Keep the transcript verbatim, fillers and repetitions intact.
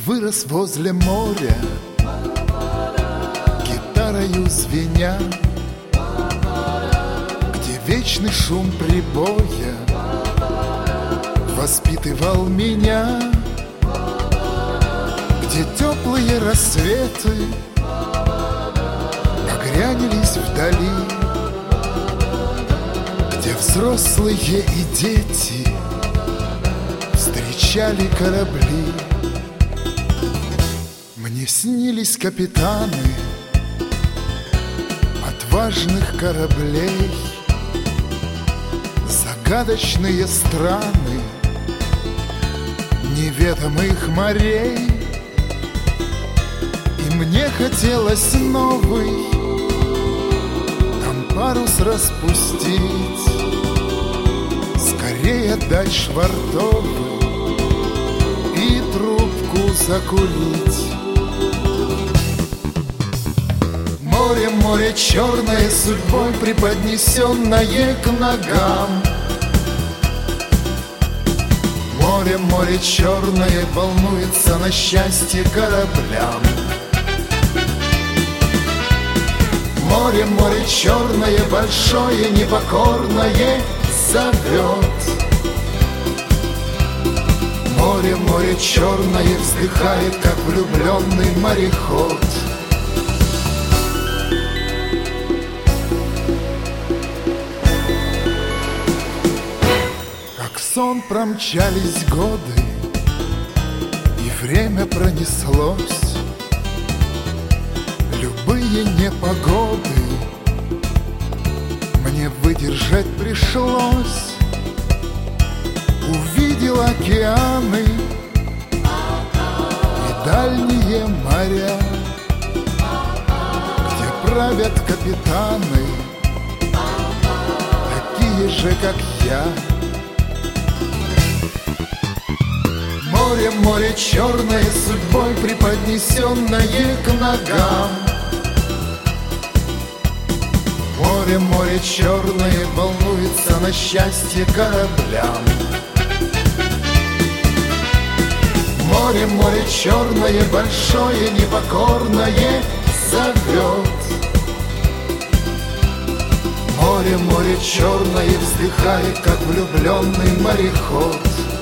вырос возле моря, гитарою звеня, где вечный шум прибоя воспитывал меня, где теплые рассветы погрянились вдали, где взрослые и дети встречали корабли. Мне снились капитаны отважных кораблей, загадочные страны неведомых морей. И мне хотелось новый там парус распустить, скорее дать швартовый и трубку закурить. Море, море черное, судьбой преподнесенное к ногам. Море, море черное волнуется на счастье кораблям. Море, море черное, большое, непокорное зовет. Море, море черное вздыхает, как влюбленный мореход. Как сон промчались годы, и время пронеслось. Любые непогоды мне выдержать пришлось. Увидел океаны и дальние моря, где правят капитаны, такие же, как я. Море, море черное, судьбой преподнесенное к ногам. Море, море черное волнуется на счастье кораблям. Море, море черное, большое, непокорное зовет. Море, море черное вздыхает, как влюбленный мореход.